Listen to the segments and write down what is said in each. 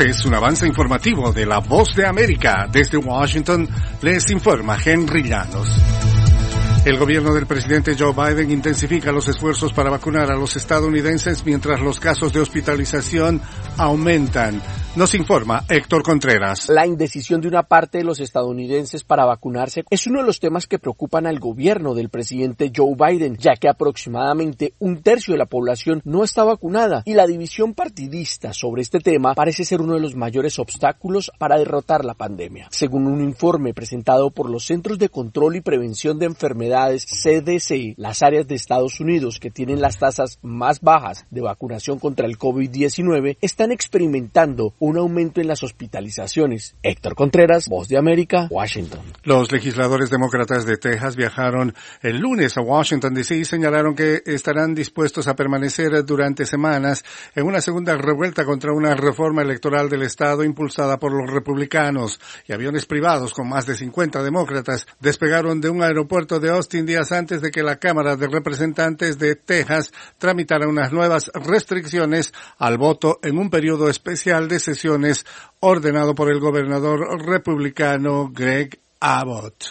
Este es un avance informativo de La Voz de América. Desde Washington les informa Henry Llanos. El gobierno del presidente Joe Biden intensifica los esfuerzos para vacunar a los estadounidenses mientras los casos de hospitalización aumentan. Nos informa Héctor Contreras. La indecisión de una parte de los estadounidenses para vacunarse es uno de los temas que preocupan al gobierno del presidente Joe Biden, ya que aproximadamente un tercio de la población no está vacunada y la división partidista sobre este tema parece ser uno de los mayores obstáculos para derrotar la pandemia. Según un informe presentado por los Centros de Control y Prevención de Enfermedades CDC, las áreas de Estados Unidos que tienen las tasas más bajas de vacunación contra el COVID-19 están experimentando un aumento en las hospitalizaciones. Héctor Contreras, Voz de América, Washington. Los legisladores demócratas de Texas viajaron el lunes a Washington, D.C. y señalaron que estarán dispuestos a permanecer durante semanas en una segunda revuelta contra una reforma electoral del estado impulsada por los republicanos. Y aviones privados con más de 50 demócratas despegaron de un aeropuerto de Austin días antes de que la Cámara de Representantes de Texas tramitara unas nuevas restricciones al voto en un periodo especial de sesiones ordenado por el gobernador republicano Greg Abbott.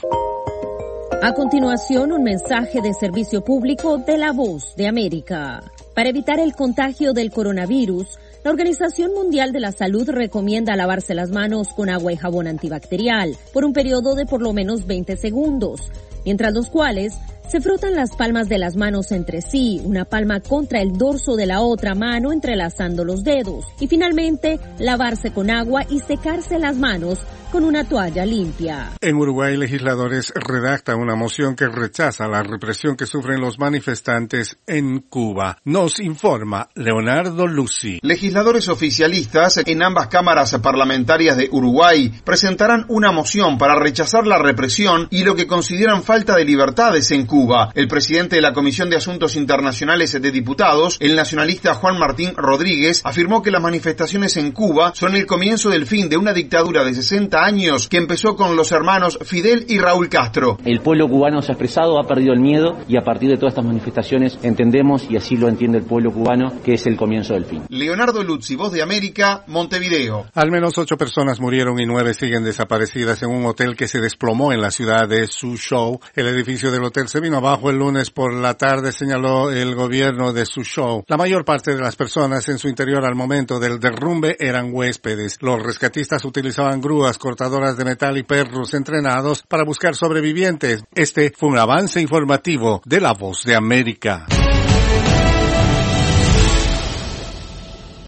A continuación, un mensaje de servicio público de La Voz de América. Para evitar el contagio del coronavirus, la Organización Mundial de la Salud recomienda lavarse las manos con agua y jabón antibacterial por un periodo de por lo menos 20 segundos, mientras los cuales se frotan las palmas de las manos entre sí, una palma contra el dorso de la otra mano entrelazando los dedos, y finalmente lavarse con agua y secarse las manos con una toalla limpia. En Uruguay, legisladores redactan una moción que rechaza la represión que sufren los manifestantes en Cuba. Nos informa Leonardo Lucy. Legisladores oficialistas en ambas cámaras parlamentarias de Uruguay presentarán una moción para rechazar la represión y lo que consideran falta de libertades en Cuba. El presidente de la Comisión de Asuntos Internacionales de Diputados, el nacionalista Juan Martín Rodríguez, afirmó que las manifestaciones en Cuba son el comienzo del fin de una dictadura de 60 años que empezó con los hermanos Fidel y Raúl Castro. El pueblo cubano se ha expresado, ha perdido el miedo y a partir de todas estas manifestaciones entendemos, y así lo entiende el pueblo cubano, que es el comienzo del fin. Leonardo Luzzi, Voz de América, Montevideo. Al menos 8 personas murieron y 9 siguen desaparecidas en un hotel que se desplomó en la ciudad de Suzhou. El edificio del hotel se vino abajo el lunes por la tarde, señaló el gobierno de Suzhou. La mayor parte de las personas en su interior al momento del derrumbe eran huéspedes. Los rescatistas utilizaban grúas, cortadoras de metal y perros entrenados para buscar sobrevivientes. Este fue un avance informativo de La Voz de América.